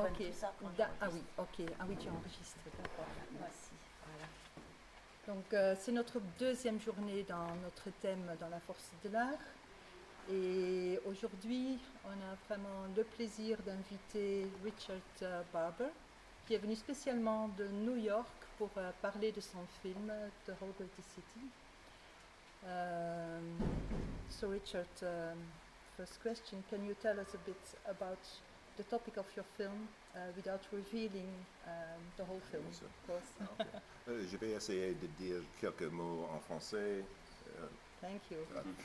Antoine Ok. Toussaint. Ah oui, ok. Ah oui, tu enregistres, d'accord. Merci. Voilà. Donc, c'est notre deuxième journée dans notre thème dans la force de l'art. Et aujourd'hui, on a vraiment le plaisir d'inviter Richard Barber, qui est venu spécialement de New York pour parler de son film The Whole Greatest City. So Richard, first question, can you tell us a bit about the topic of your film without revealing the whole film, Bien sûr. of course? Okay. Je vais essayer de dire quelques mots en français. Thank you.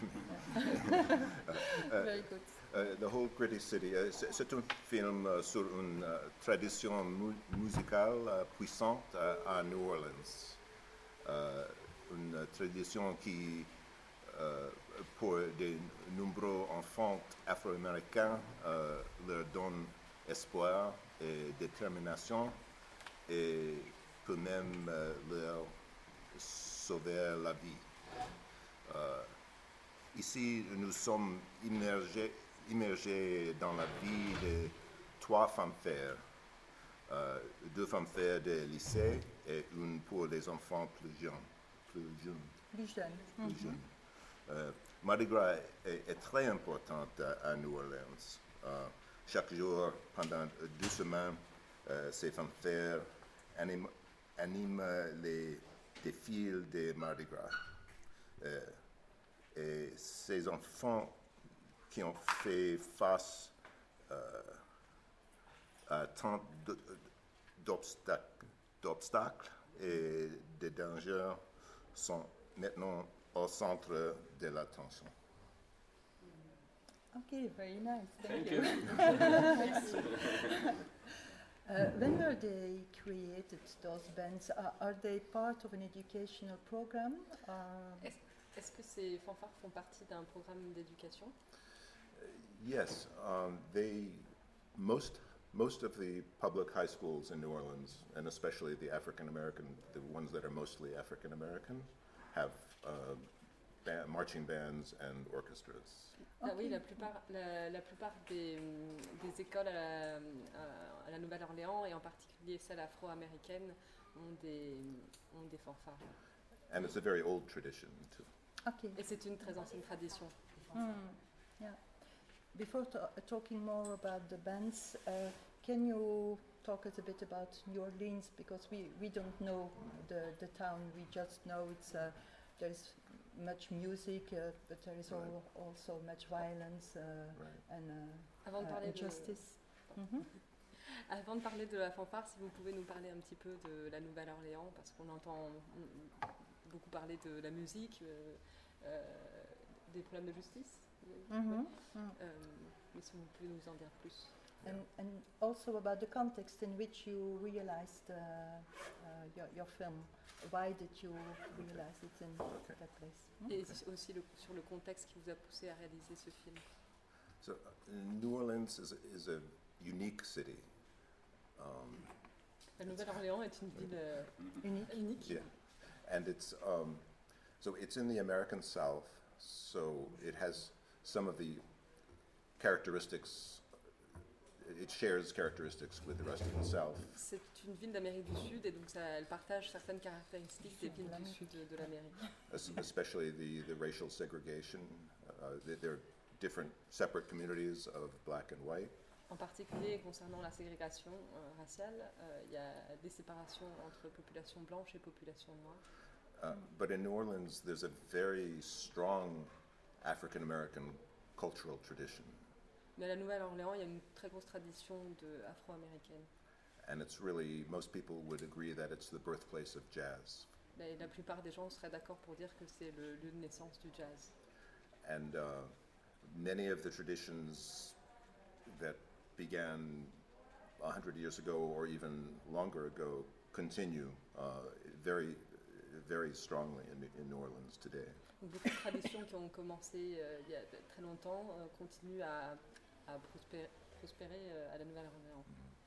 Very good. The Whole Greatest City, c'est un film sur une tradition musicale puissante à New Orleans. Une tradition qui, pour de nombreux enfants afro-américains, leur donne espoir et détermination et peut même leur sauver la vie. Ici, nous sommes immergés dans la vie de trois femmes fer, deux femmes fer de lycée et une pour les enfants plus jeunes. Plus jeune. Mardi Gras est très important à New Orleans. Chaque jour, pendant 2 semaines, ces femmes fer animent les défilés de Mardi Gras. Et ces enfants qui ont fait face à tant d'obstacles et de dangers sont maintenant au centre de l'attention. Okay, very nice. Thank you. When were they created, those bands? Are they part of an educational program? Est-ce que ces fanfares font partie d'un programme d'éducation? Yes, most of the public high schools in New Orleans, and especially the African American, the ones that are mostly African American, have marching bands and orchestras. Okay. Oui, la plupart des écoles à la Nouvelle-Orléans, et en particulier celles afro-américaines, ont des fanfares. And it's a very old tradition too. Okay. Et c'est une très ancienne tradition. Yeah. Before talking more about the bands, can you talk us a bit about New Orleans? Because we don't know the town, we just know there is much music, but there is also much violence and injustice. Avant de parler de la fanfare, si vous pouvez nous parler un petit peu de la Nouvelle-Orléans, parce qu'on entend beaucoup parler de la musique, des problèmes de justice. Mais si vous pouvez nous en dire plus. And also about the context in which you realized your film. Why did you realize it in that place? Et aussi sur le contexte qui vous a poussé à réaliser ce film. So, New Orleans is a unique city. La Nouvelle-Orléans est une ville unique. Yeah, and it's in the American South, so it has some of the characteristics. It shares characteristics with the rest of the South. C'est une ville d'Amérique du Sud et donc elle partage certaines caractéristiques des villes du sud de l'Amérique. Especially the racial segregation. There are different separate communities of black and white. En particulier concernant la ségrégation raciale, il y a des séparations entre population blanche et population noire. But in New Orleans, there's a very strong African American cultural tradition. Mais à la Nouvelle-Orléans, il y a une très grosse tradition afro-américaine. And it's really, most people would agree that it's the birthplace of jazz. Et la plupart des gens seraient d'accord pour dire que c'est le lieu de naissance du jazz. And many of the traditions that began 100 years ago or even longer ago continue very, very strongly in New Orleans today. Donc, beaucoup de traditions qui ont commencé il y a très longtemps continuent à prospérer à la Nouvelle-Orléans.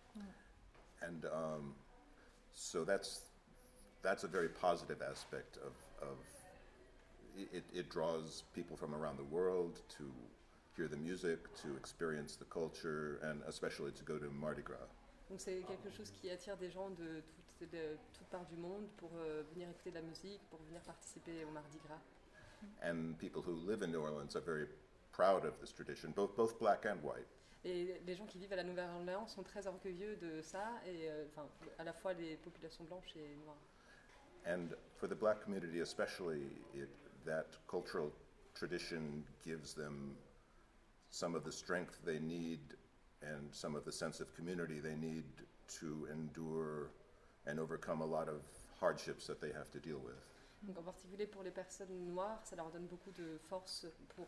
And so that's a very positive aspect of it draws people from around the world to hear the music, to experience the culture, and especially to go to Mardi Gras. Donc c'est quelque chose qui attire des gens de toutes parts du monde pour venir écouter de la musique, pour venir participer au Mardi Gras. And people who live in New Orleans are very proud of this tradition, both black and white. Et les gens qui vivent à la Nouvelle-Orléans sont très orgueilleux de ça, et à la fois les populations blanches et noires. And for the black community especially, that cultural tradition gives them some of the strength they need and some of the sense of community they need to endure and overcome a lot of hardships that they have to deal with. Donc en particulier pour les personnes noires, ça leur donne beaucoup de force pour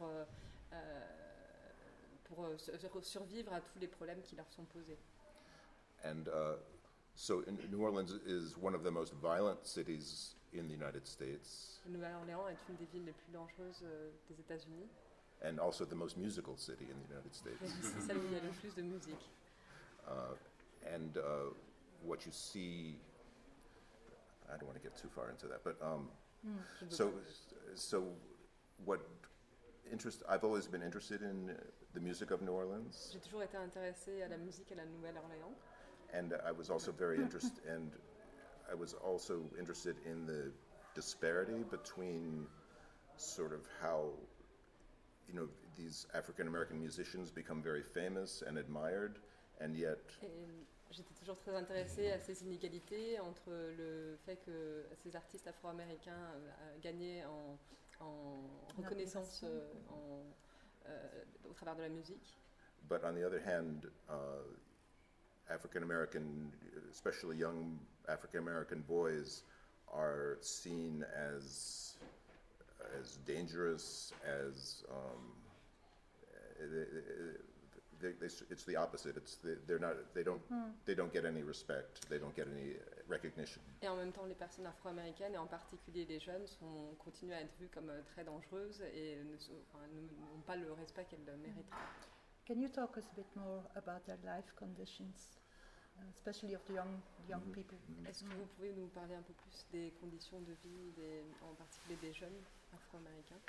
survivre à tous les problèmes qui leur sont posés. And so New Orleans is one of the most violent cities in the United States. La Nouvelle-Orléans est une des villes les plus dangereuses des États-Unis. And also the most musical city in the United States. C'est celle où il y a le plus de musique. And what you see, I don't want to get too far into that, but so what I've always been interested in the music of New Orleans. J'ai toujours été intéressée à la musique à la Nouvelle-Orléans. And I was also interested in the disparity between sort of how, you know, these African American musicians become very famous and admired, and yet. Et j'étais toujours très intéressée à ces inégalités entre le fait que ces artistes afro-américains gagnaient en reconnaissance au travers de la musique. But on the other hand, African American, especially young African American boys, are seen as dangerous, as it's the opposite. They don't get any respect. They don't get any recognition. Et en même temps, les personnes afro-américaines, et en particulier les jeunes, continuent à être vues comme très dangereuses et n'ont pas le respect qu'elles mériteraient. Can you talk us a bit more about their life conditions, especially of the young people? Est-ce que vous pouvez nous parler un peu plus des conditions de vie, en particulier des jeunes afro-américains?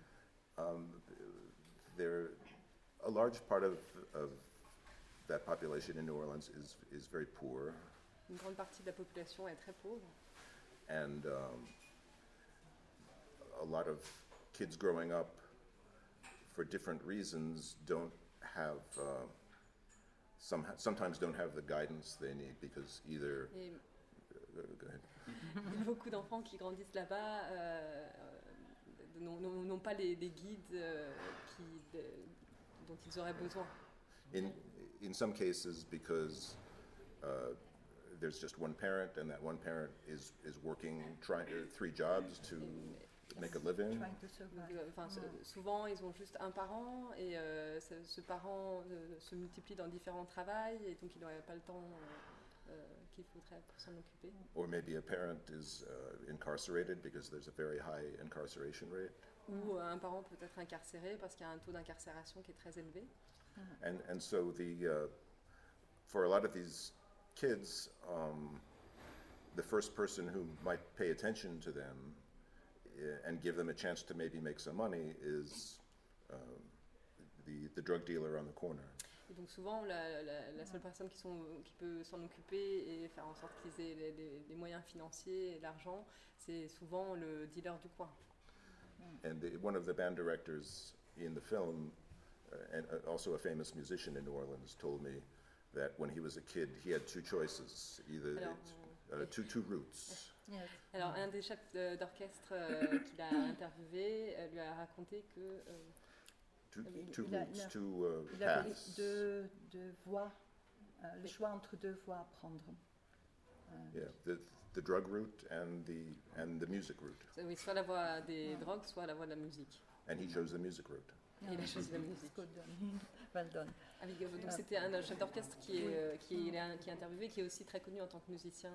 A large part of that population in New Orleans is very poor. Une grande partie de la population est très pauvre. And a lot of kids growing up, for different reasons, don't have sometimes don't have the guidance they need because either. Go ahead. Il y a beaucoup d'enfants qui grandissent là-bas n'ont pas les guides dont ils auraient besoin. In some cases, because there's just one parent, and that one parent is working, trying 3 jobs to make a living. Souvent, ils ont juste un parent, et ce parent se multiplie dans différents travails, et donc il n'aurait pas le temps qu'il faudrait pour s'en occuper. Or maybe a parent is incarcerated because there's a very high incarceration rate. Ou un parent peut être incarcéré parce qu'il y a un taux d'incarcération qui est très élevé. And so for a lot of these kids, the first person who might pay attention to them and give them a chance to maybe make some money is the drug dealer on the corner. Et donc souvent, la seule personne qui peut s'en occuper et faire en sorte qu'ils aient les moyens financiers et l'argent, c'est souvent le dealer du coin. And one of the band directors in the film, and also a famous musician in New Orleans, told me that when he was a kid, he had 2 choices, either two routes. Yes. Alors, un des chefs d'orchestre qu'il a interviewé lui a raconté que Two routes, two il avait paths. deux voies, le choix entre 2 voies à prendre. Yeah, the drug route and the music route. oui, soit la voie des drogues, soit la voie de la musique. And he chose the music route. Et il a choisi la musique. Good done. Well done. Donc c'était un chef d'orchestre qui est interviewé, qui est aussi très connu en tant que musicien.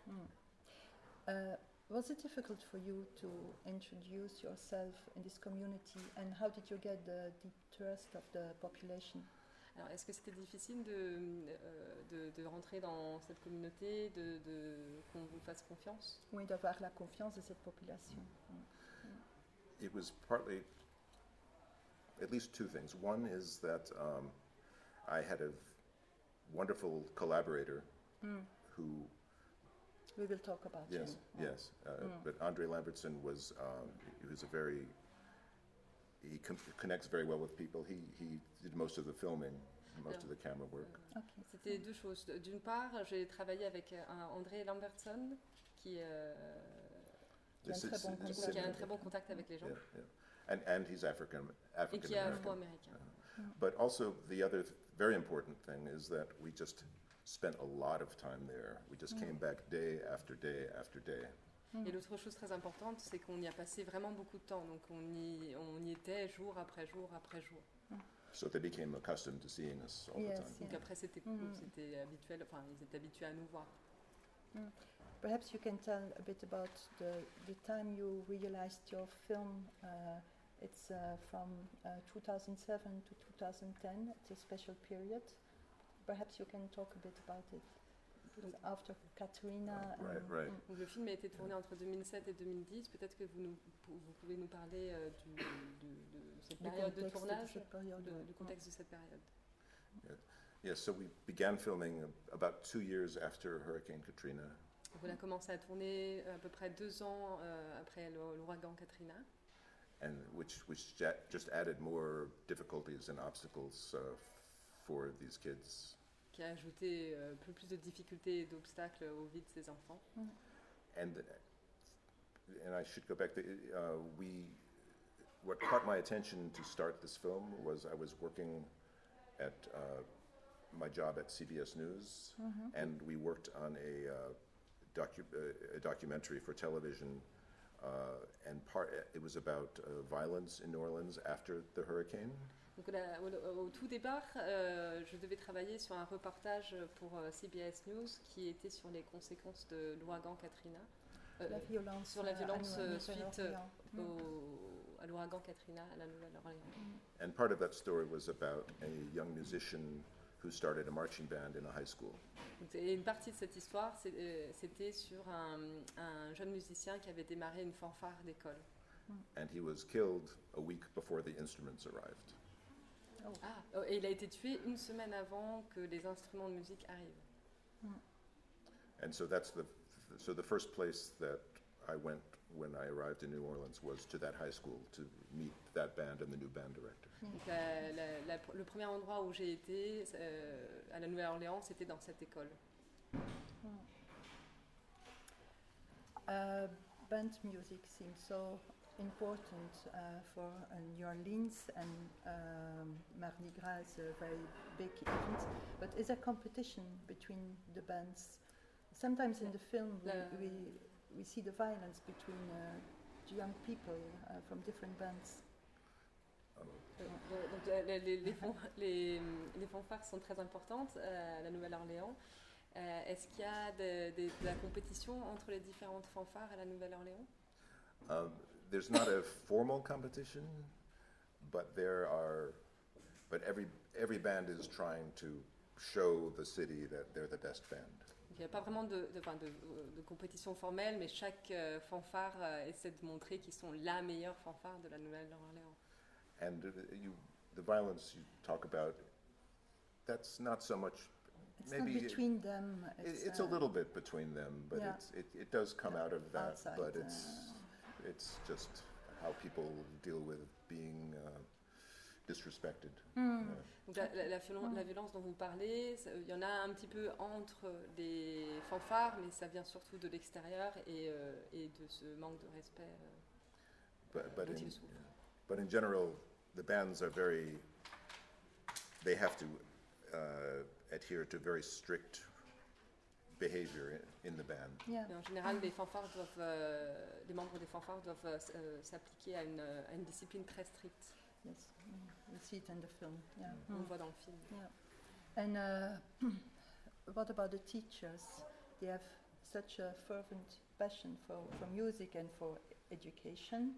Was it difficult for you to introduce yourself in this community, and how did you get the trust of the population? Alors, est-ce que c'était difficile de rentrer dans cette communauté, qu'on vous fasse confiance? Oui, d'avoir la confiance de cette population. It was partly, at least 2 things. One is that I had a wonderful collaborator who, We will talk about yes, him. yes, but Andre Lambertson was, he was a very, connects very well with people. He did most of the filming, most of the camera work. Okay. C'était deux choses. D'une part, j'ai travaillé avec André Lambertson, qui Qui a un très bon contact. qui a un très bon contact avec les gens, Yeah, yeah. And he's African et qui est American. afro-américain. But also the other very important thing is that we just spent a lot of time there. We just came back day after day after day. Et l'autre chose très importante, c'est qu'on y a passé vraiment beaucoup de temps. Donc on y était jour après jour après jour. So they became accustomed to seeing us all Yes, the time. Donc yeah. après c'était habituel, enfin ils étaient habitués à nous voir. Perhaps you can tell a bit about the time you realized your film. It's from 2007 to 2010. It's a special period. Perhaps you can talk a bit about it. Because after Katrina. Right. Donc le film a été tourné entre 2007 et 2010. Peut-être que vous pouvez nous parler de cette Du période de contexte de tournage, cette période, ouais. du contexte de cette période. Yes, so we began filming about 2 years after Hurricane Katrina. Donc on a commencé à tourner à peu près 2 ans après l'ouragan Katrina. And which just added more difficulties and obstacles for these kids. Qui a ajouté plus de difficultés et d'obstacles aux vies de ces enfants. And I should go back to what caught my attention to start this film was I was working at my job at CBS News, and we worked on a documentary for television, and it was about violence in New Orleans after the hurricane. Donc au tout départ, je devais travailler sur un reportage pour CBS News qui était sur les conséquences de l'ouragan Katrina. La violence, sur la violence à suite Nouvelle-Orléans. à l'ouragan Katrina à la Nouvelle-Orléans. And part of that story was about a young musician who started a marching band in a high school. Et une partie de cette histoire, c'était sur un jeune musicien qui avait démarré une fanfare d'école. And he was killed a week before the instruments arrived. Et il a été tué une semaine avant que les instruments de musique arrivent. And so so the first place that I went when I arrived in New Orleans was to that high school to meet that band and the new band director. Donc le premier endroit où j'ai été à la Nouvelle-Orléans, c'était dans cette école. Band music seems so important for New Orleans, and Mardi Gras is a very big event. But is there competition between the bands? Sometimes in the film we see the violence between young people from different bands. Donc les fanfares sont très importantes à la Nouvelle-Orléans. Est-ce qu'il y a de la compétition entre les différentes fanfares à la Nouvelle-Orléans? There's not a formal competition, but every band is trying to show the city that they're the best band. Il n'y a pas vraiment de compétition formelle, mais chaque fanfare essaie de montrer qu'ils sont la meilleure fanfare de la Nouvelle-Orléans. And the violence you talk about, that's not so much. It's maybe not between them. It's a little bit between them, but yeah. it does come out of that. Outside, but it's just how people deal with being disrespected. Donc la violence dont vous parlez, il y en a un petit peu entre les fanfares, mais ça vient surtout de l'extérieur et de ce manque de respect dont ils souffrent. But in general, the bands are they have to adhere to very strict behavior in the band. Yeah. Mais en général, les membres des fanfares doivent s'appliquer à une discipline très stricte. Yes, we see it in the film. Yeah. On le voit dans le film. Yeah. And what about the teachers? They have such a fervent passion for music and for education.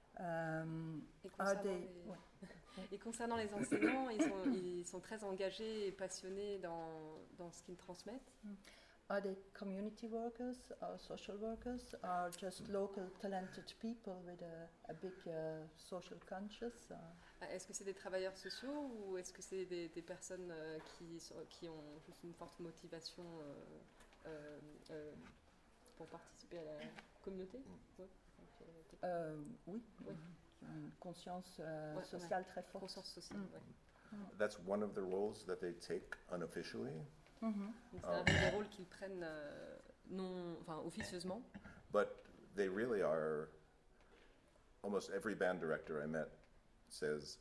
Et concernant les enseignants, ils sont très engagés et passionnés dans ce qu'ils transmettent. Are they community workers or social workers or just local talented people with a big social conscience? Est-ce que c'est des travailleurs sociaux ou est-ce que c'est des personnes qui ont juste une forte motivation pour participer à la communauté? Ouais. Oui, Oui. une conscience Ouais, sociale très forte. Conscience sociale, ouais. That's one of the roles that they take unofficially, Mhm. Donc c'est un des rôles qu'ils prennent officieusement. but they really are. Almost every band director I met says,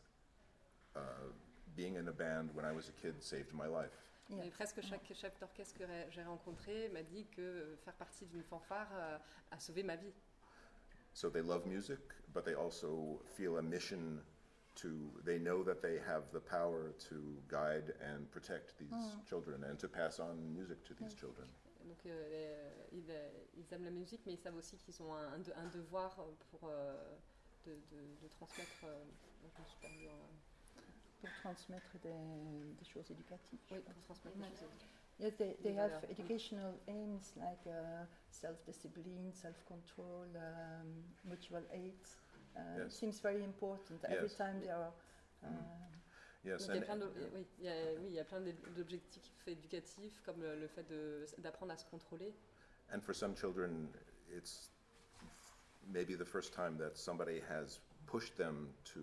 being in a band when I was a kid saved my life. Yeah. Et presque chaque chef d'orchestre que j'ai rencontré m'a dit que faire partie d'une fanfare a sauvé ma vie. So they love music, but they also feel a mission to, they know that they have the power to guide and protect these children and to pass on music to these children. Donc ils aiment la musique, mais ils savent aussi qu'ils ont un devoir pour de transmettre. Je me suis perdue Pour transmettre des choses éducatives. Oui, pour transmettre des choses éducatives. Yes, they Des have valeurs. educational aims like self-discipline, self-control, mutual aid. It Yes. seems very important. Every Yes. time they are. Yes, Donc, il y a and plein il y a plein d'objectifs éducatifs comme le fait d'apprendre à se contrôler. and for some children, it's maybe the first time that somebody has pushed them to,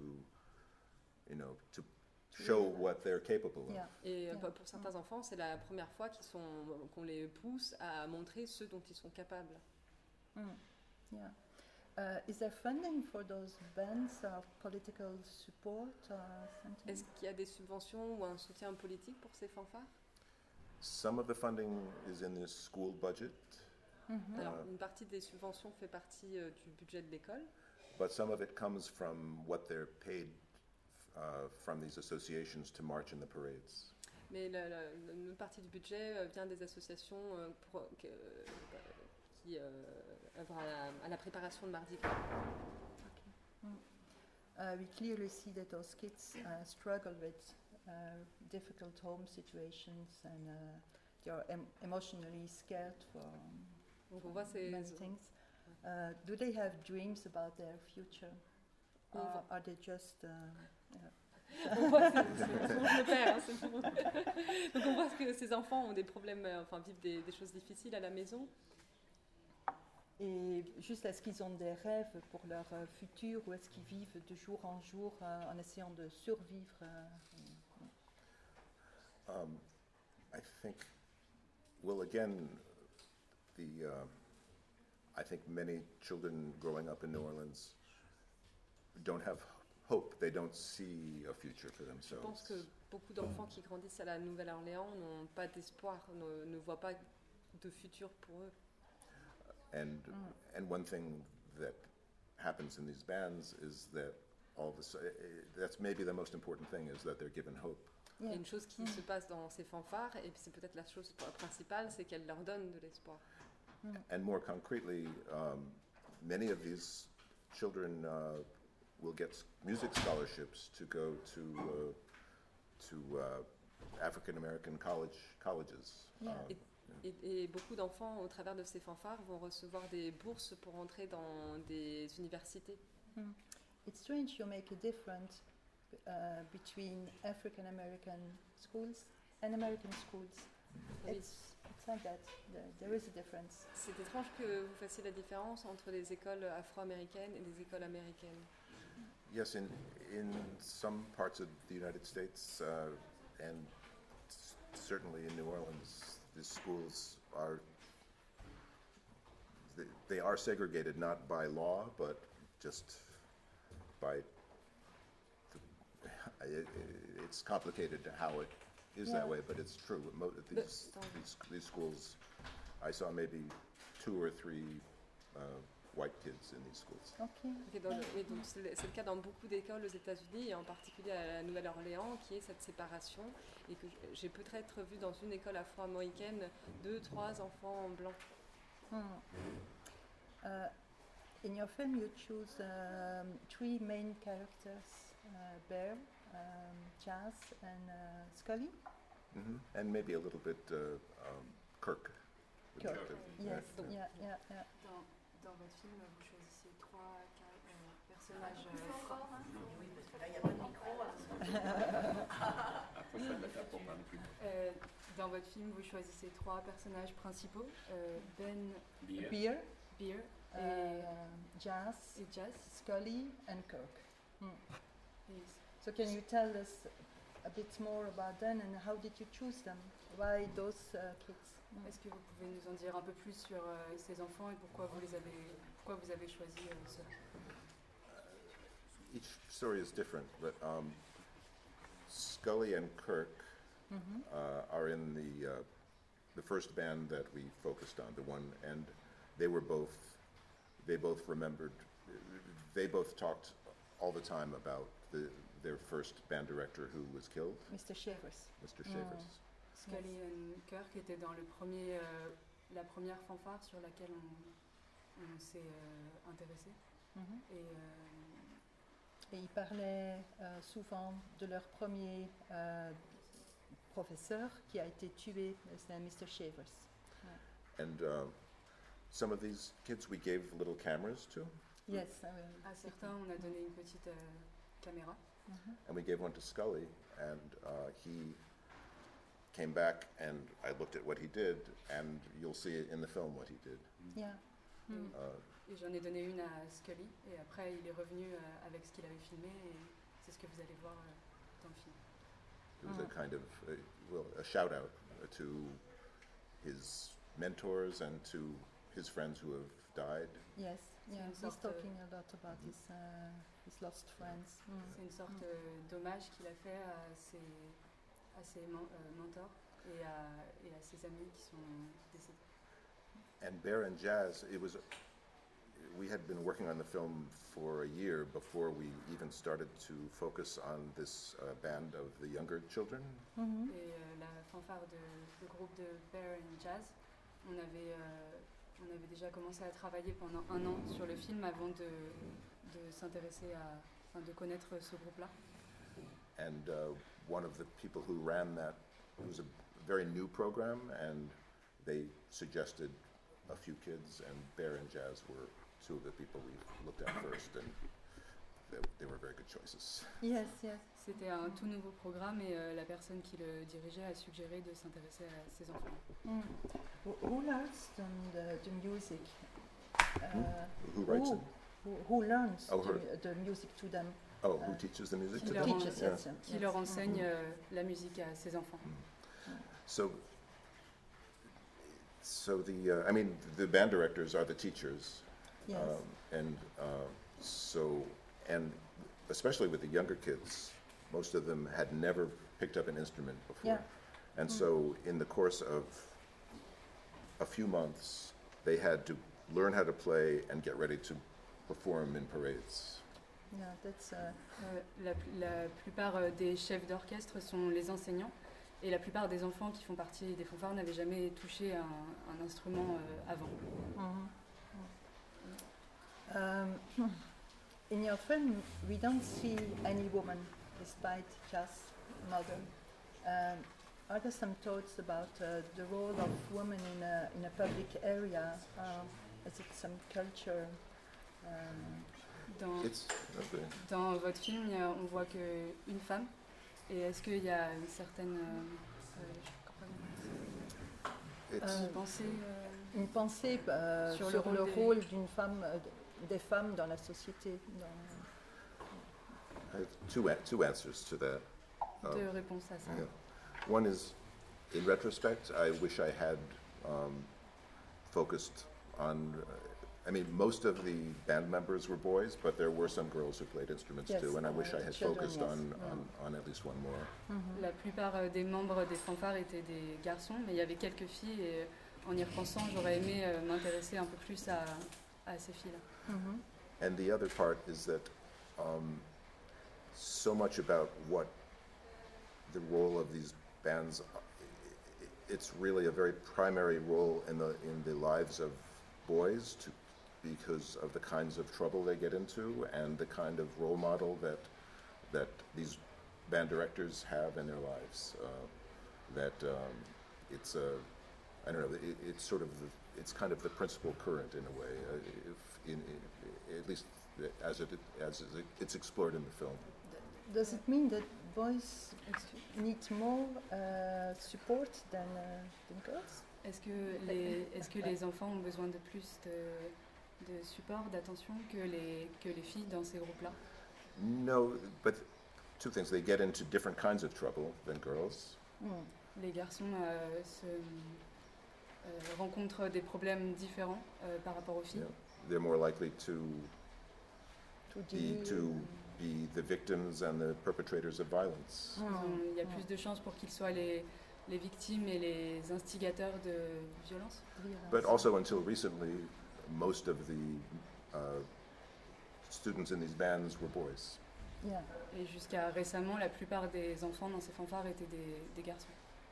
to show what they're capable of. Yeah. Et Yeah. pour certains enfants, c'est la première fois qu'on les pousse à montrer ce dont ils sont capables. Yeah. Is there funding for those bands or political support or something? Est-ce qu'il y a des subventions ou un soutien politique pour ces fanfares? Some of the funding is in the school budget, Alors, une partie des subventions fait partie du budget de l'école, but some of it comes from what they're paid from these associations to march in the parades. mais une partie du budget vient des associations qui œuvrent à la préparation de Mardi Gras. We clearly see that those kids struggle with difficult home situations and they are emotionally scared for Donc on voit many things. Do they have dreams about their future? On Or voit- are they just On voit que c'est mon père, hein, c'est bon. Donc on voit que ces enfants ont des problèmes, vivent des choses difficiles à la maison. et juste est-ce qu'ils ont des rêves pour leur futur ou est-ce qu'ils vivent de jour en jour en essayant de survivre I think, well, again, I think many children growing up in New Orleans don't have hope. They don't see a future for Je pense themselves. que beaucoup d'enfants qui grandissent à la Nouvelle-Orléans n'ont pas d'espoir, ne voient pas de futur pour eux. And one thing that happens in these bands is that that's maybe the most important thing, is that they're given hope. Il y a une chose qui se passe dans ces fanfares, et c'est peut-être la chose principale, c'est qu'elles leur donnent de l'espoir. And more concretely, many of these children will get music scholarships to go to African American colleges. Yeah. Et beaucoup d'enfants, au travers de ces fanfares, vont recevoir des bourses pour entrer dans des universités. It's strange you make a difference between African American schools and American schools. Oui. It's like that. There is a difference. C'est étrange que vous fassiez la différence entre les écoles afro-américaines et les écoles américaines. Yes, in some parts of the United States, and certainly in New Orleans, the schools they are segregated not by law, but just by it's complicated how it is that Yeah. way, but it's true. These schools, I saw maybe 2 or 3 white kids in these schools. Okay. Oui, donc c'est le cas dans beaucoup d'écoles aux États-Unis, et en particulier à la Nouvelle-Orléans, qui est cette séparation, et que j'ai peut-être vu dans une école afro-américaine 2-3 enfants blancs. In your film, you choose 3 main characters: Bear, Jazz, and Scully. And maybe a little bit Kirk. Donc, Yeah, yeah, yeah. dans votre film, vous choisissez trois personnages forts. Oui, parce que là, il n'y a pas de micro. Dans votre film, vous choisissez trois personnages principaux, Ben, Beer, Beer Jazz, et Jazz. Scully, and Kirk. Et So can you tell us a bit more about them and how did you choose them? Why those kids? est-ce que vous pouvez nous en dire un peu plus sur ces enfants et pourquoi vous avez choisi cela? Each story is different, but Scully and Kirk are in the first band that we focused on, the one, and they both remembered, they both talked all the time about their first band director who was killed, Mr. Shavers. Mr. Shavers. Scully et Kirk étaient dans la première fanfare sur laquelle on s'est intéressé. Et ils parlaient souvent de leur premier professeur qui a été tué, c'est Mr. Shavers. And some of these kids we gave little cameras to, Yes, À certains, on a donné une petite caméra. and we gave one to Scully, and he came back, and I looked at what he did, and you'll see it in the film what he did. Yeah. Et j'en ai donné une à Scully. Et après, il est revenu avec ce qu'il avait filmé. Et c'est ce que vous allez voir dans le film. It was a kind of, a shout out to his mentors and to his friends who have died. Yes, yeah. une He's sorte, talking a lot about his lost friends. C'est une sorte d'hommage qu'il a fait à ses mentors et à ses amis qui sont décédés. And Bear and Jazz, we had been working on the film for a year before we even started to focus on this band of the younger children. Et la fanfare du groupe de Bear and Jazz, on avait déjà commencé à travailler pendant 1 an sur le film avant de s'intéresser de connaître ce groupe-là. And one of the people who ran that, it was a very new program, and they suggested a few kids, and Bear and Jazz were two of the people we looked at first, and they were very good choices. Yes, yes. C'était un tout nouveau programme et la personne qui le dirigeait a suggéré de s'intéresser à ces enfants. Who learns the music? Who writes it? Who learns Oh, the music to them? Oh, who teaches the music Qui to leur, them? Teachers, Yeah. yes, yes. qui leur enseigne la musique à ces enfants. So the band directors are the teachers, Yes. and especially with the younger kids, most of them had never picked up an instrument before. Yeah. And so in the course of a few months, they had to learn how to play and get ready to perform in parades. Yeah, that's La plupart des chefs d'orchestre sont les enseignants et la plupart des enfants qui font partie des fanfares n'avaient jamais touché un instrument avant. in your film, we don't see any woman, despite just mother. Are there some thoughts about the role of women in a public area? Is it some culture? Dans votre film, on voit qu'une femme. Et est-ce qu'il y a une certaine une pensée sur sur le le rôle rôle d'une femme, des femmes dans la société? I have two answers to that. Deux réponses à ça. Yeah. One is, in retrospect, I wish I had focused on. Most of the band members were boys, but there were some girls who played instruments Yes, too, and I wish I had children, focused yes. on at least one more. La plupart des membres des fanfares étaient des garçons, mais il y avait quelques filles et en y repensant, j'aurais aimé m'intéresser un peu plus à ces filles-là. And the other part is that so much about what the role of these bands, it's really a very primary role in the lives of boys because of the kinds of trouble they get into and the kind of role model that these band directors have in their lives. I don't know. It's sort of it's kind of the principal current in a way, at least as it's explored in the film. Does it mean that boys need more support than girls? Est-ce que les enfants ont besoin de plus de support, d'attention que les filles dans ces groupes-là? No, but two things. They get into different kinds of trouble than girls. Les garçons rencontrent des problèmes différents par rapport aux filles. Yeah. They're more likely to be the victims and the perpetrators of violence. Il y a plus de chances pour qu'ils soient les victimes et les instigateurs de violence. But also, until recently, most of the students in these bands were boys. Yeah. Et jusqu'à récemment, la plupart des enfants dans ces fanfares étaient des garçons.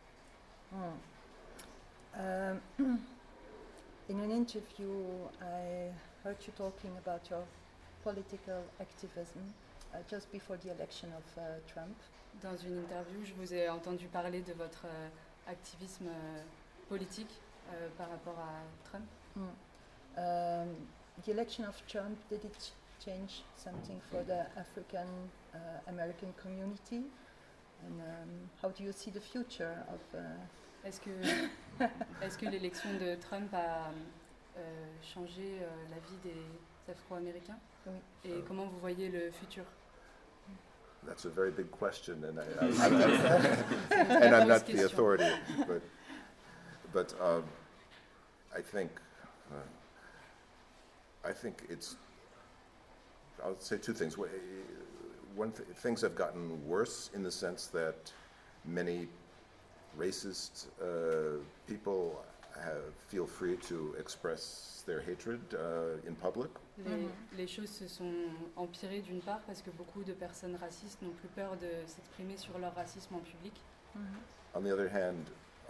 In an interview, I heard you talking about your political activism just before the election of Trump. Dans une interview, je vous ai entendu parler de votre activisme politique par rapport à Trump. The election of Trump, did it change something for the African American community? And how do you see the future of? Est-ce que l'élection de Trump a changé la vie des Afro-Américains? Oui. Et comment vous voyez le futur? That's a very big question, and I'm not the authority. But I think it's. I'll say two things. Things have gotten worse in the sense that many racist people feel free to express their hatred in public. Les choses se sont empirées d'une part parce que beaucoup de personnes racistes n'ont plus peur de s'exprimer sur leur racisme en public. On the other hand,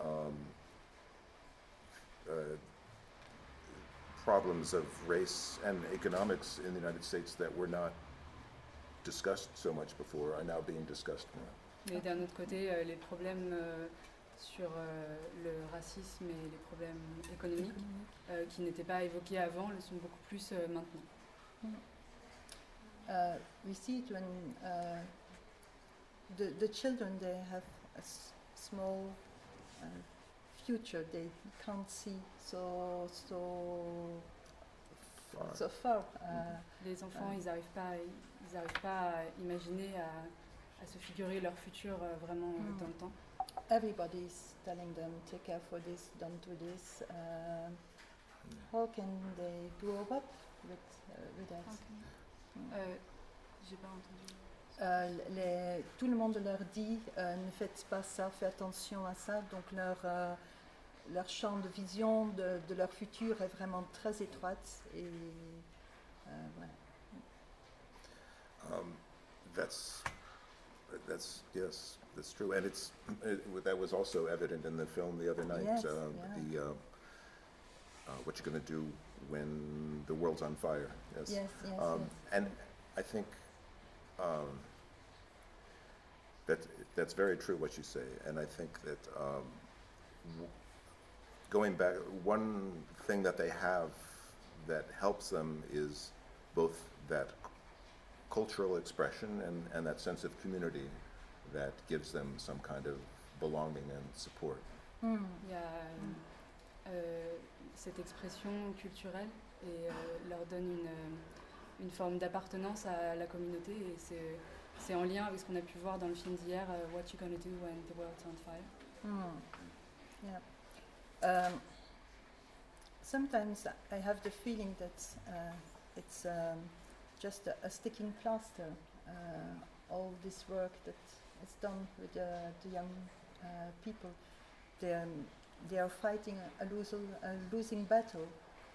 problems of race and economics in the United States that were not discussed so much before are now being discussed more. Mais d'un autre côté, les problèmes sur le racisme et les problèmes économiques qui n'étaient pas évoqués avant le sont beaucoup plus maintenant. We see it when the children, they have a small future. They can't see so far. Les enfants, ils n'arrivent pas à imaginer, à se figurer leur futur vraiment dans le temps. Everybody's telling them, take care for this, don't do this. How can they grow up with that? J'ai pas entendu. Tout le monde leur dit, ne faites pas ça, faites attention à ça. Donc leur champ de vision de leur futur est vraiment très étroite. Et voilà. That's true, and that was also evident in the film the other night. Yes, What you're going to do when the world's on fire? Yes. And I think that's very true what you say, and I think that going back, one thing that they have that helps them is both that cultural expression and that sense of community that gives them some kind of belonging and support. Il y a cette expression culturelle et leur donne une forme d'appartenance à la communauté et c'est en lien avec ce qu'on a pu voir dans le film d'hier, What You Gonna Do When the World's on Fire. Yeah. Sometimes I have the feeling that it's just a sticking plaster. All this work that is done with the young people, they are fighting a losing battle.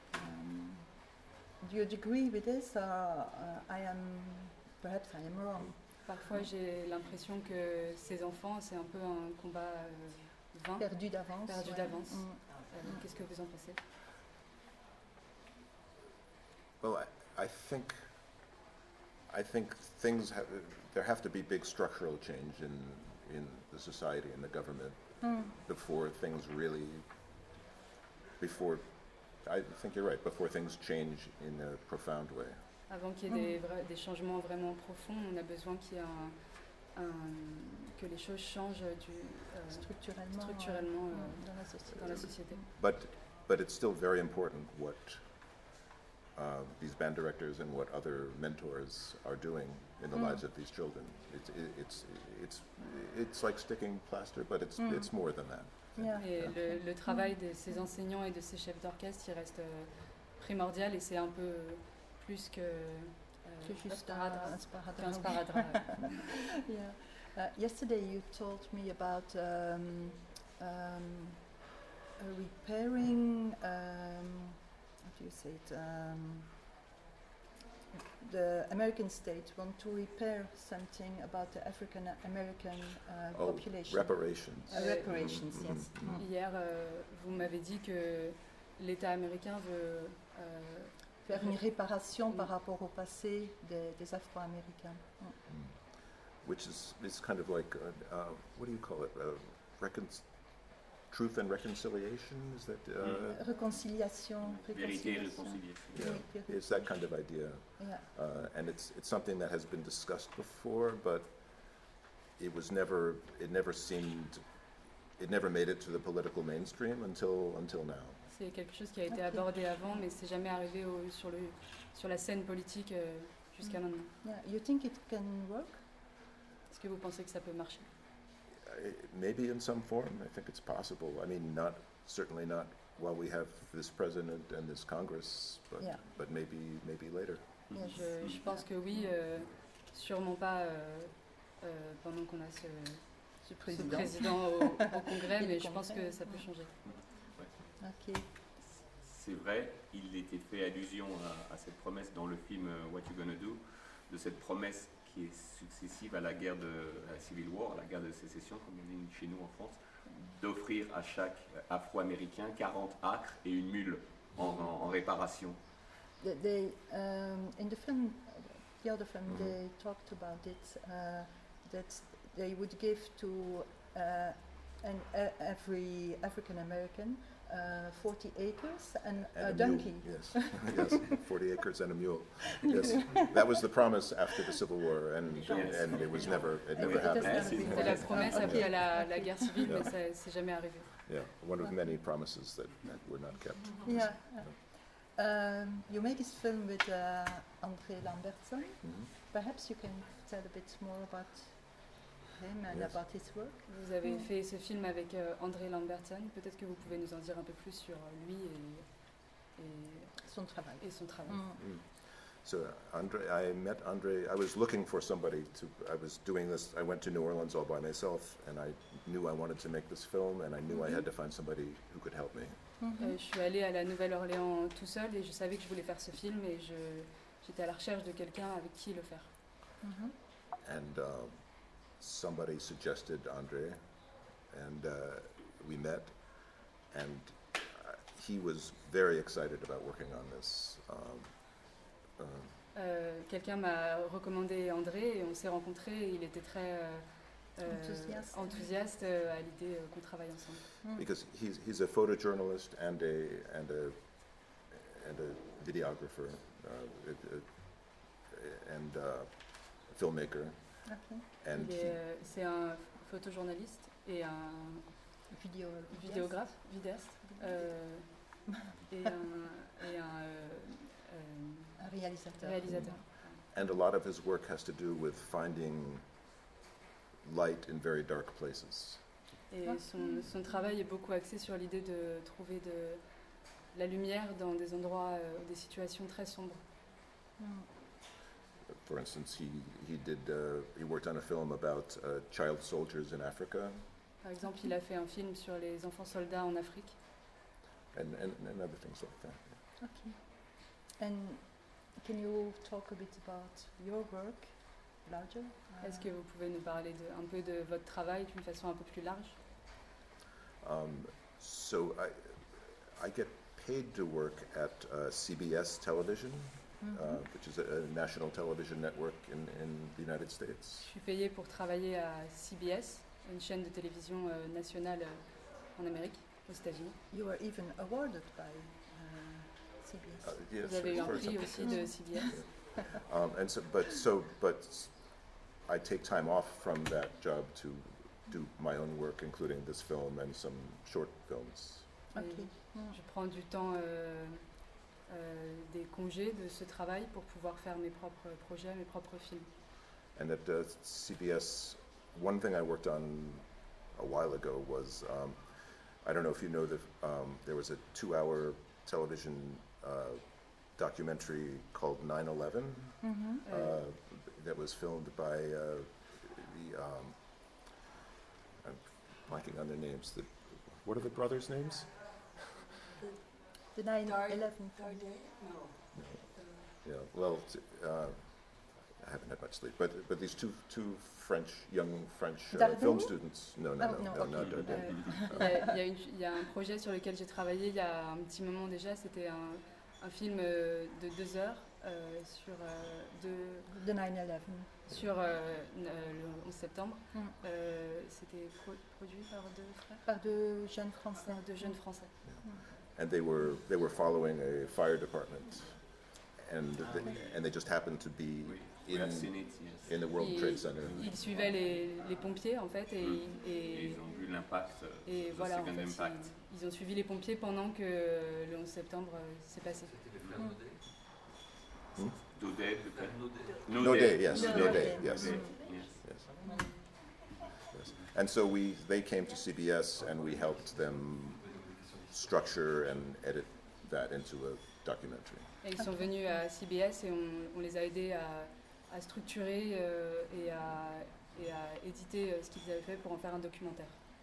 Do you agree with this, or perhaps I am wrong? Parfois, j'ai l'impression que ces enfants, c'est un peu un combat vain, perdu d'avance. Qu'est-ce que vous en pensez? Well, I think there have to be big structural change in the society and the government before things really before, I think you're right, before things change in a profound way. Avant qu'il y ait des changements vraiment profonds, on a besoin qu'il y ait que les choses changent structurellement, structurellement dans la société. dans la société. But it's still very important what these band directors and what other mentors are doing in the lives of these children. It's like sticking plaster, but it's more than that. Yeah. Et le travail de ces enseignants et de ces chefs d'orchestre, il reste primordial et c'est un peu plus que Juste qu'un sparadrap. sparadrap. Yeah. Yesterday you told me about repairing, how do you say it? The American state want to repair something about the African American population. Reparations. Reparations, yes. Hier, vous m'avez dit que l'État américain veut Faire une réparation par rapport au passé des Afro-Américains. Which is kind of like, what do you call it? Truth and reconciliation? Is that? Réconciliation, Vérité et réconciliation. réconciliation. Yeah, it's that kind of idea. Yeah. And it's something that has been discussed before, but it never made it to the political mainstream until now. C'est quelque chose qui a été abordé avant, mais c'est jamais arrivé sur la scène politique jusqu'à maintenant. Yeah. You think it can work? Est-ce que vous pensez que ça peut marcher? Maybe in some form, I think it's possible. I mean, certainly not while we have this president and this Congress, but maybe later. Yes. Je pense que oui, sûrement pas pendant qu'on a ce président au Congrès, mais je pense que ça peut changer. Ok. C'est vrai, il était fait allusion à cette promesse dans le film What You Gonna Do, de cette promesse qui est successive à la guerre de la Civil War, à la guerre de sécession, comme on dit chez nous en France, d'offrir à chaque Afro-Américain 40 acres et une mule en réparation. In the film, the other film, they talked about it, that they would give to every African American 40 acres and a donkey. Mule, yes, 40 acres and a mule. Yes, that was the promise after the Civil War, and it never happened. C'était la promesse après la guerre civile, mais ça c'est jamais arrivé. Yeah, one of many promises that were not kept. Yeah. You made this film with André Lambertson. Perhaps you can tell a bit more about him and Yes. about his work. Vous avez fait ce film avec André Lambertson. Peut-être que vous pouvez nous en dire un peu plus sur lui Son travail. et son travail. So I met Andre. I was looking for somebody I was doing this. I went to New Orleans all by myself, and I knew I wanted to make this film, and I knew I had to find somebody who could help me. Je suis allée à la Nouvelle-Orléans tout seul et je savais que je voulais faire ce film et j'étais à la recherche de quelqu'un avec qui le faire. And somebody suggested Andre, and we met, and he was very excited about working on this. Quelqu'un m'a recommandé André et on s'est rencontrés et il était très enthousiaste à l'idée qu'on travaille ensemble. Because he's a photojournalist and a videographer and a filmmaker. Okay. And C'est un photojournaliste et un vidéographe, vidéaste, et un réalisateur. And a lot of his work has to do with finding light in very dark places. Et son travail est beaucoup axé sur l'idée de trouver de la lumière dans des endroits, des situations très sombres. For instance, he worked on a film about child soldiers in Africa. Par exemple, il a fait un film sur les enfants soldats en Afrique. And other things like that. Okay. And can you talk a bit about your work, larger? Est-ce que vous pouvez nous parler un peu de votre travail d'une façon un peu plus large? So I get paid to work at CBS Television, which is a national television network in the United States. Je suis payée pour travailler à CBS, une chaîne de télévision nationale en Amérique. aux États-Unis. You were even awarded by CBS. Yes, Vous avez eu un for prix example, aussi yes. de CBS. And but I take time off from that job to do my own work, including this film and some short films. Ok. Je prends du temps, des congés de ce travail pour pouvoir faire mes propres projets, mes propres films. And at CBS, one thing I worked on a while ago was, I don't know if you know that there was a 2-hour television documentary called 9/11 that was filmed by I'm blanking on their names. What are the brothers' names? The 9/11. Yeah, well, I haven't had much sleep, but these two young French Dardenne? film students. No, Oh, no, not okay. Dardenne. Il y a un projet sur lequel j'ai travaillé il y a un petit moment déjà. C'était un film de 2 heures sur The 9/11. sur le 11 septembre. C'était produit par 2 frères, Par de jeunes Français. par 2 jeunes Français. And they were following a fire department, and they just happened to be We have seen it, yes. in the World Trade Center. Ils suivaient les pompiers en fait Et et ils ont vu l'impact, et the voilà, en second fait, impact. ils ont suivi les pompiers pendant que le 11 septembre s'est passé. Daudet, No Day, yes, No No Day. Day, yes. Yes. Yes. And so they came to CBS and we helped them structure and edit that into a documentary. Et ils sont venus à CBS et on les a aidés à structurer et à éditer ce qu'ils avaient fait pour en faire un documentaire.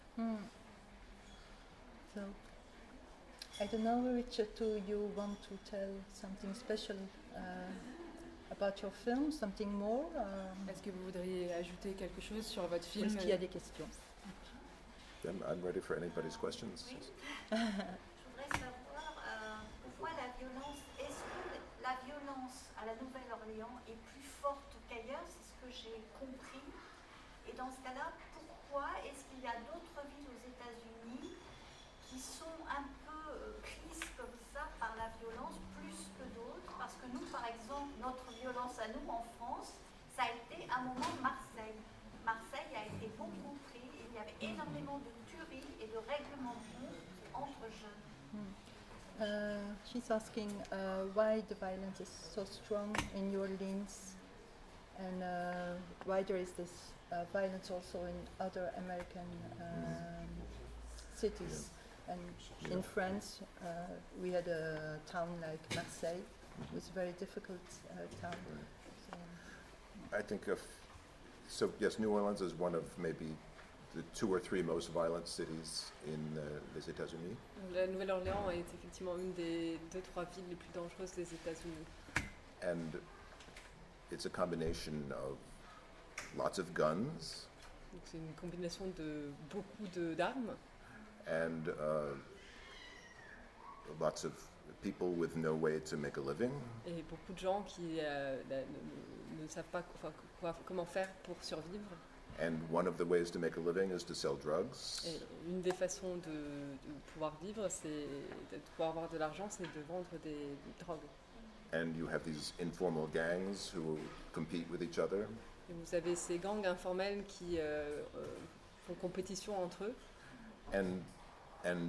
So, I don't know, Richard, do you want to tell something special about your film, something more? Est-ce que vous voudriez ajouter quelque chose sur votre Ou film? est-ce qu'il y a des questions? I'm ready for anybody's questions. Je voudrais savoir pourquoi la violence, est-ce que la violence à la Nouvelle-Orléans est plus forte qu'ailleurs? C'est ce que j'ai compris. Et dans ce cas-là, pourquoi est-ce qu'il y a d'autres villes aux États-Unis qui sont un peu prises comme ça par la violence plus que d'autres? Parce que nous, par exemple, notre violence à nous en France, ça a été à un moment Marseille. Marseille a été beaucoup pris. Il y avait énormément de tueries et de règlements de compte entre jeunes. She's asking why the violence is so strong in New Orleans and why there is this violence also in other American cities. And in France, we had a town like Marseille. It was a very difficult town. So, I think yes, New Orleans is one of maybe the 2 or 3 most violent cities in les États-Unis. La Nouvelle-Orléans est effectivement une des 2-3 villes les plus dangereuses des États-Unis. And it's a combination of lots of guns Donc c'est une combinaison de beaucoup d'armes and lots of people with no way to make a living. et beaucoup de gens qui ne savent pas comment faire pour survivre. And one of the ways to make a living is to sell drugs. Et une des façons de pouvoir vivre, c'est de pouvoir avoir de l'argent, c'est de vendre des drogues. And you have these informal gangs who compete with each other. Et vous avez ces gangs informels qui font compétition entre eux. And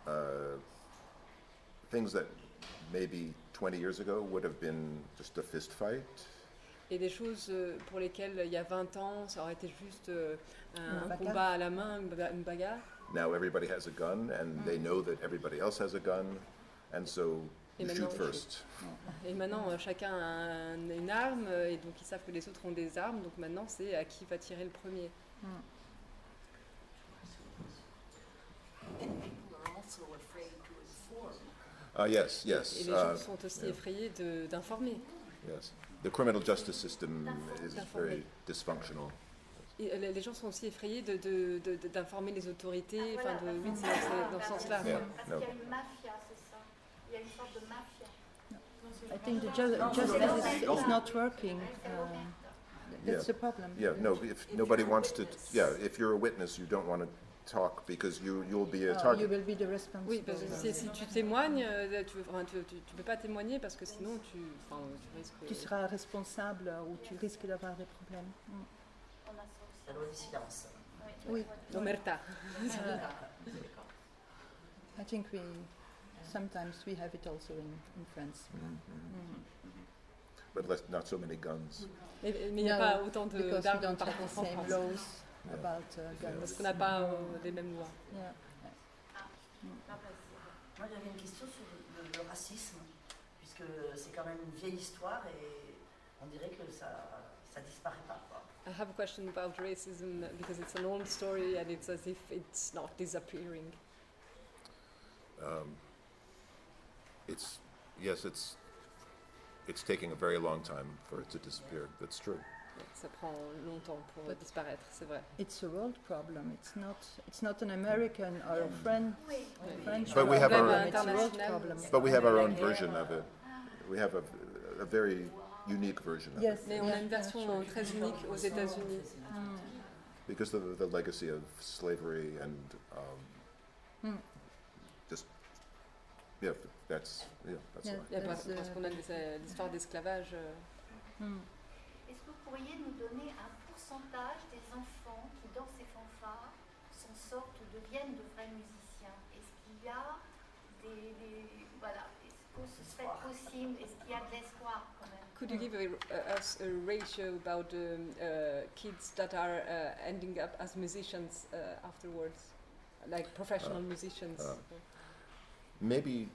things that maybe 20 years ago would have been just a fist fight. Et des choses pour lesquelles il y a 20 ans, ça aurait été juste un bagarre. combat à la main, une bagarre. Now everybody has a gun and they know that everybody else has a gun, and so Et you maintenant, shoot first. Et maintenant, chacun a une arme, et donc ils savent que les autres ont des armes, donc maintenant c'est à qui va tirer le premier. And people are also afraid to inform. Yes. Et les gens sont aussi effrayés d'informer. Yes. The criminal justice system is D'informer. very dysfunctional. Et les gens sont aussi effrayés d'informer les autorités, Voilà, enfin oui, c'est dans ce sens-là. Yeah. Parce qu'il y a une mafia, c'est ça. Il y a une sorte de mafia. I think the justice is not working. That's Yeah. the problem. Yeah, no, if nobody wants to, if you're a witness, you don't want to talk because you'll be a You target. will be the responsible. Oui, parce que si tu témoignes, tu peux pas témoigner parce que sinon tu risques. Tu seras responsable ou tu risques d'avoir des problèmes. On a ça aussi. La loi du silence. Oui. Omerta. I think sometimes we have it also in France. But not so many guns. Mais il n'y a No, pas autant because we d'armes don't par have the contre en same France. laws about Parce guns. qu'on n'a pas les mêmes lois. Yeah. Moi, j'avais une question sur le racisme, puisque c'est quand même une vieille histoire et on dirait que ça disparaît pas, quoi. I have a question about racism because it's an old story and it's as if it's not disappearing. It's taking a very long time for it to disappear. That's true. Ça prend longtemps pour But- disparaître, c'est vrai. It's a world problem. It's not an American or a French But we have problem. our- It's a world International. problem. But we have our own version of it. We have a very unique version of Yes. it Mais on a Yeah, une version yeah, très unique aux États-Unis. because of the legacy of slavery and just that's Yeah. why. Il y a That's, parce qu'on a l'histoire d'esclavage. Est-ce que vous pourriez nous donner un pourcentage des enfants qui, dans ces fanfares, s'en sortent ou deviennent de vrais musiciens? Est-ce qu'il y a voilà, est-ce que ce serait possible? Est-ce qu'il y a de l'espoir quand même? Could you give us a ratio about kids that are ending up as musicians afterwards, like professional musicians? Maybe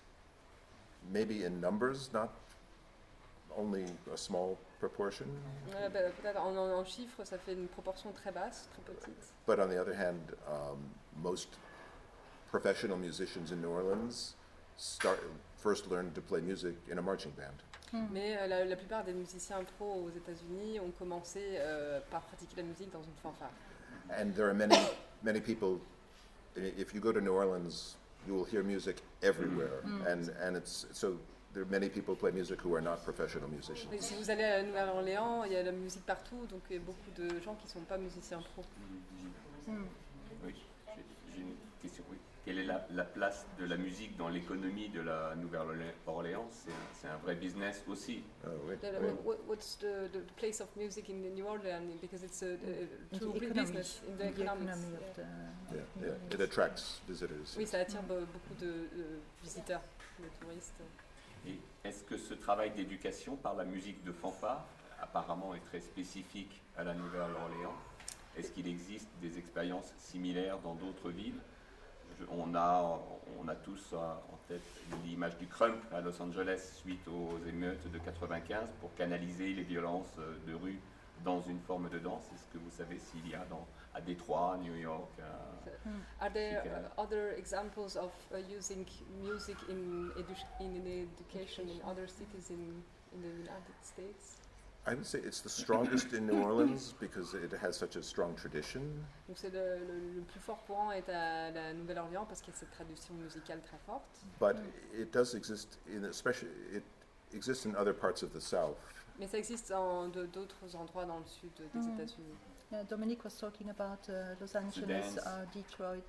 in numbers, not only a small proportion. Peut-être en chiffres, ça fait une proportion très basse, très petite. But on the other hand, most professional musicians in New Orleans first learned to play music in a marching band. Mais la plupart des musiciens pros aux États-Unis ont commencé par pratiquer la musique dans une fanfare. And there are many people. If you go to New Orleans, you will hear music everywhere, and it's so. There are many people play music who are not professional musicians. Et si vous allez à la Nouvelle-Orléans, il y a de la musique partout, donc il y a beaucoup de gens qui ne sont pas musiciens pros. Oui, j'ai une question. Oui. Quelle est la place de la musique dans l'économie de la Nouvelle-Orléans? C'est un vrai business aussi. Oui, What's the place of music in New Orleans? Because it's a true The business in the economics. economy of the It attracts visitors. Oui, ça attire beaucoup de visiteurs, de touristes. Et est-ce que ce travail d'éducation par la musique de fanfare, apparemment est très spécifique à la Nouvelle-Orléans, est-ce qu'il existe des expériences similaires dans d'autres villes? On a tous en tête l'image du crump à Los Angeles suite aux émeutes de 95 pour canaliser les violences de rue dans une forme de danse. Est-ce que vous savez s'il y a à Détroit, New York, Are there Chicago. other examples of using music in education in other cities in the United States? I would say it's the strongest in New Orleans because it has such a strong tradition. Donc c'est le plus fort courant est à la Nouvelle-Orléans parce qu'il y a cette tradition musicale très forte. But it does exist it exists in other parts of the South. Mais ça existe dans d'autres endroits dans le sud des États-Unis. Yeah, Dominique was talking about Los Angeles, dance. Detroit.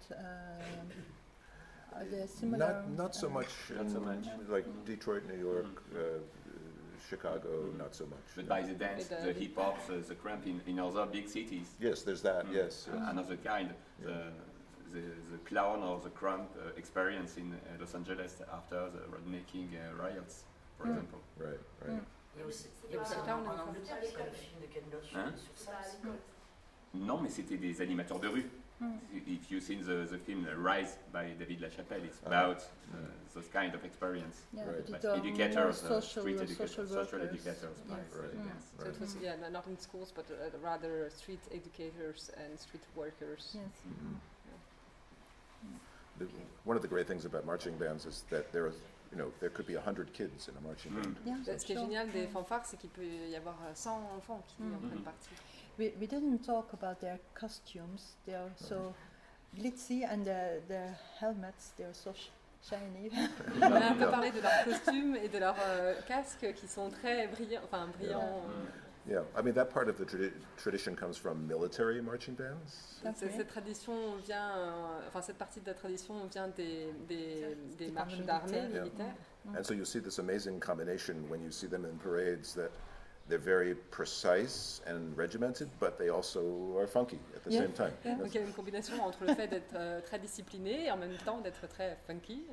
Are they similar? Not so much. Not so much. Like Detroit, New York, Chicago, not so much. but by the dance, With the hip hop, the crump in other big cities? Yes, there's that. Yes. Another kind, the clown or the crump experience in Los Angeles after the rednecking riots, for example. Right. Il y a aussi, Town en and Angleterre, il y a le film de Ken Loach Hein? sur ça aussi. Non, mais c'était des animateurs de rue. If you've seen the film Rise by David LaChapelle, it's about those kind of experience. Yeah, Right. but But it are educators, more street social social workers. educators. by Yes. Right. dance. So it was not in schools, but rather street educators and street workers. Yes. One of the great things about marching bands is that there could be 100 kids in a marching band. Yeah, Ce qui est sure. génial des fanfares, c'est qu'il peut y avoir 100 enfants qui en prennent partie. We didn't talk about their costumes. They are so glitzy and their helmets, they are so shiny. On a un peu parlé de leurs costumes et de leurs casques qui sont très brillants, Yeah, I mean, that part of the tradition comes from military marching bands. Cette tradition vient, enfin cette partie de la tradition vient des marches militaire. d'armée Yeah. militaires. And so you see this amazing combination when you see them in parades that they're very precise and regimented, but they also are funky at the Yeah. same time. Yeah. Donc il y a une combinaison entre le fait d'être très discipliné et en même temps d'être très funky.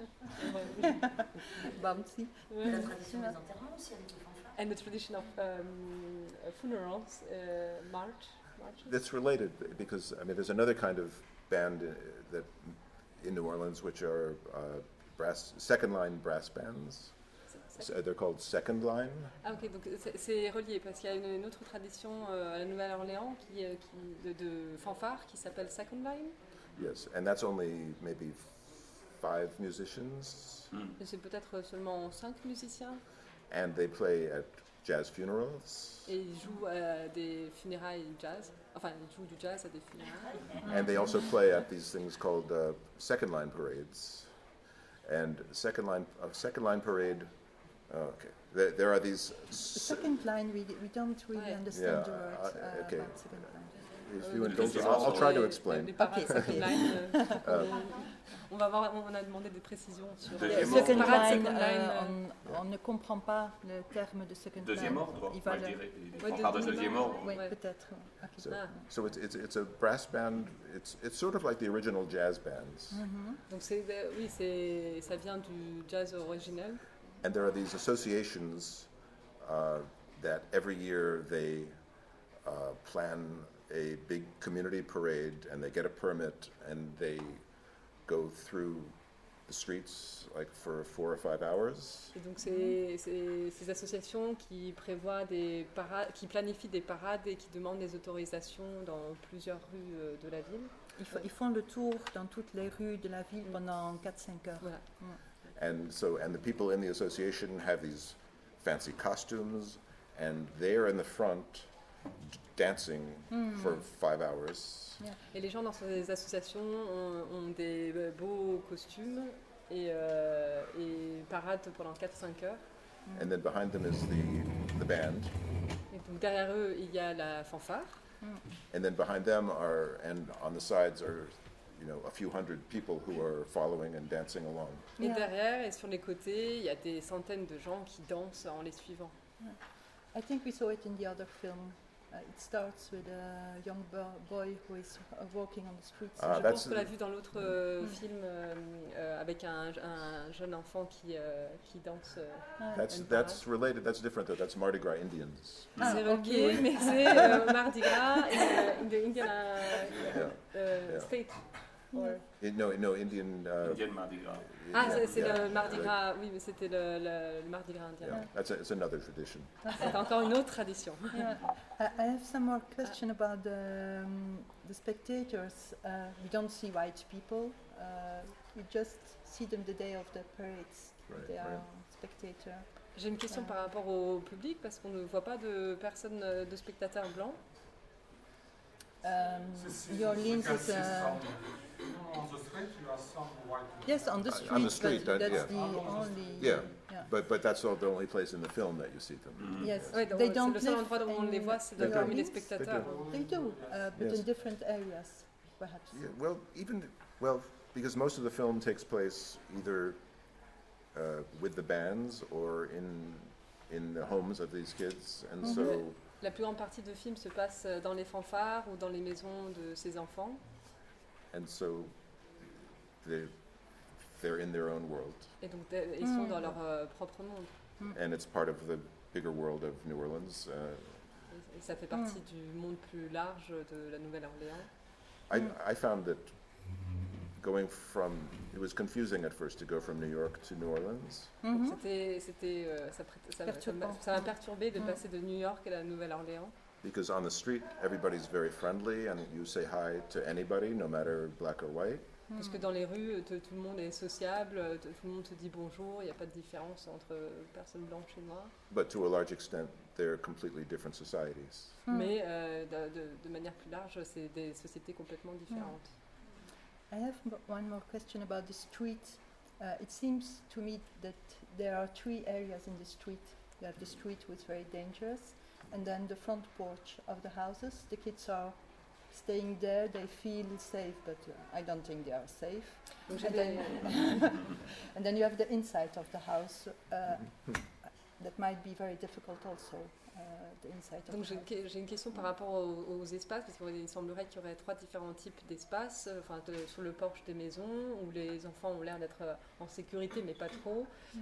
Bouncy. Et la tradition des enterrements aussi avec les fanfares. And the tradition of funerals, marches. That's related because, I mean, there's another kind of band that in New Orleans which are second line brass bands. So they're called second line. Ah ok, donc c'est relié parce qu'il y a une autre tradition à la Nouvelle-Orléans de fanfare qui s'appelle Second Line. Yes, and that's only maybe 5 musicians, Et c'est peut-être seulement 5 musiciens and they play at jazz funerals, et ils jouent à des funérailles jazz. Enfin, ils jouent du jazz à des funérailles. and they also play at these things called second line parades. And second line parade. Okay, there are these. The second line, we don't really Ouais. understand Yeah, the word okay. about second line. If you indulge, I'll try to explain. Les parades Ok, Second ok. Line. On a demandé des précisions sur Deuxième les ordre. Second parades line, Second Line. on ne comprend pas le terme de second Deuxième line. ordre, Il moi va je le- dirais. Les Ouais, fanfares de deuxième deuxième ordre. ordre. Oui, Ouais. peut-être. Ok. So, Ah. so it's a brass band. It's sort of like the original jazz bands, Donc ça vient du jazz originel. and there are these associations that every year they plan a big community parade, and they get a permit, and they go through the streets like for 4 or 5 hours. Et donc c'est ces associations qui prévoient des parades, qui planifient des parades et qui demandent des autorisations dans plusieurs rues de la ville. Ils font le tour dans toutes les rues de la ville pendant 4-5 heures. Voilà. And the people in the association have these fancy costumes, and they're in the front dancing for 5 hours. Et les gens dans ces associations ont des beaux costumes et paradent pendant 4-5 heures. And then behind them is the band, Et donc derrière eux, il y a la fanfare. and then behind them and on the sides are, a few hundred people who are following and dancing along. Et Yeah. derrière et sur les côtés, il y a des centaines de gens qui dansent en les suivant. I think we saw it in the other film. It starts with a young boy who is walking on the streets. Ah, Je that's- pense qu'on l'a vu dans l'autre film avec un jeune enfant qui danse. That's related. That's different though. That's Mardi Gras Indians. Ah, C'est ok. relié, mais c'est Mardi Gras et Indiana Yeah. State. Or- No, Indian. Indian Mardi Gras. Ah, c'est yeah, le Mardi right. Gras, oui, mais c'était le Mardi Gras indien. Yeah, it's another tradition. C'est encore une autre tradition. Yeah. I have some more question about the spectators. We don't see white people. We just see them the day of the parades. Right, They are right. spectators. J'ai une question par rapport au public parce qu'on ne voit pas de personnes, de spectateurs blancs. Your lens You can is. see some, on the street you have some white people. Yes, on the street. On the street, but that's yeah. the only. Yeah. Yeah. But that's the only place in the film that you see them. Yes. Ouais, donc They c'est don't le seul live endroit où on les voit, c'est They parmi do. les spectateurs. They do, but Yes. in different areas, perhaps. Yeah, because most of the film takes place either with the bands or in the homes of these kids, and so La plus grande partie du film se passe dans les fanfares ou dans les maisons de ces enfants. they're in their own world, Et donc ils sont dans leur propre monde. and it's part of the bigger world of New Orleans. Et ça fait partie du monde plus large de la Nouvelle-Orléans. I found that it was confusing at first to go from New York to New Orleans. Donc ça m'a perturbé de passer de New York à la Nouvelle-Orléans. Because on the street, everybody's very friendly, and you say hi to anybody, no matter black or white. Parce que dans les rues, tout le monde est sociable, tout le monde se dit bonjour, il n'y a pas de différence entre personnes blanches et noires. But to a large extent, they're completely different societies. Mais de manière plus large, c'est des sociétés complètement différentes. I have one more question about the street. It seems to me that there are 3 areas in the street. You have the street which is very dangerous, and then the front porch of the houses. The kids are staying there, they feel safe, but I don't think they are safe. Donc, And then, and then you have the inside of the house. That might be very difficult also, the inside of Donc the house. j'ai une question par rapport aux espaces, parce qu'il semblerait qu'il y aurait 3 différents types d'espaces, sur le porche des maisons, où les enfants ont l'air d'être en sécurité, mais pas trop.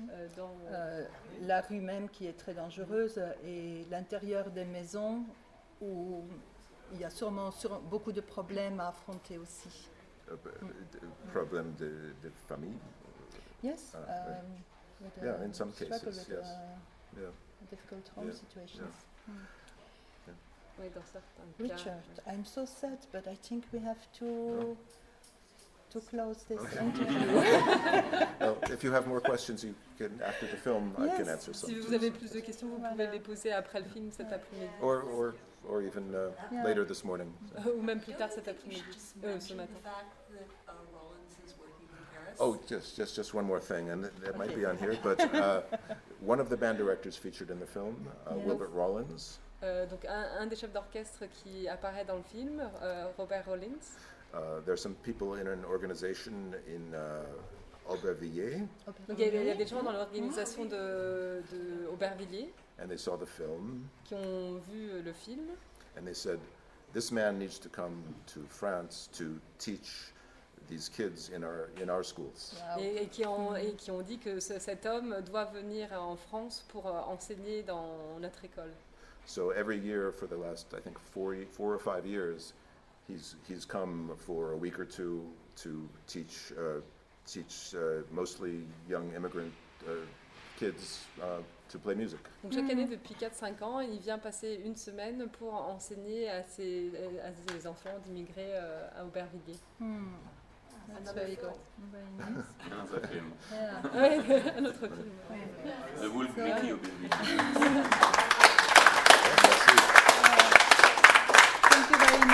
La rue même qui est très dangereuse et l'intérieur des maisons où il y a sûrement beaucoup de problèmes à affronter aussi. Problème de famille? Yes. Right. With, Yeah, in some struggle cases, with, yes. Yeah. difficult home Yeah, situations. Oui, dans certains cas. Richard, I'm so sad, but I think we have to close this Okay. interview. Well, if you have more questions, you can after the film. I can Yes. answer some. Si vous avez plus de questions, vous pouvez Voilà. les poser après le film cet après-midi. Or even Yeah. later this morning. Ou même plus tard cet You après-midi. should just Ce mention matin. the fact that Rollins is working in Paris. Oh, just one more thing, and it might Okay. be on here, but one of the band directors featured in the film, Yeah. Wilbert Rollins. Donc un des chefs d'orchestre qui apparaît dans le film, Robert Rollins. There's some people in an organization in Aubervilliers, Donc il y a des gens dans l'organisation de Aubervilliers and they saw the film, qui ont vu le film and they said, this man needs to come to France to teach these kids in our schools. Wow. et qui ont dit que cet homme doit venir en France pour enseigner dans notre école. So every year for the last, I think, 4 or 5 years, he's come for a week or two to teach mostly young immigrant kids to play music. Donc chaque année depuis 4-5 ans, il vient passer une semaine pour enseigner à ces enfants d'immigrés à Aubervilliers. That's very good. Very nice. Another film. Yeah. Ouais, un autre film. The Wolf Mickey Aubervilliers.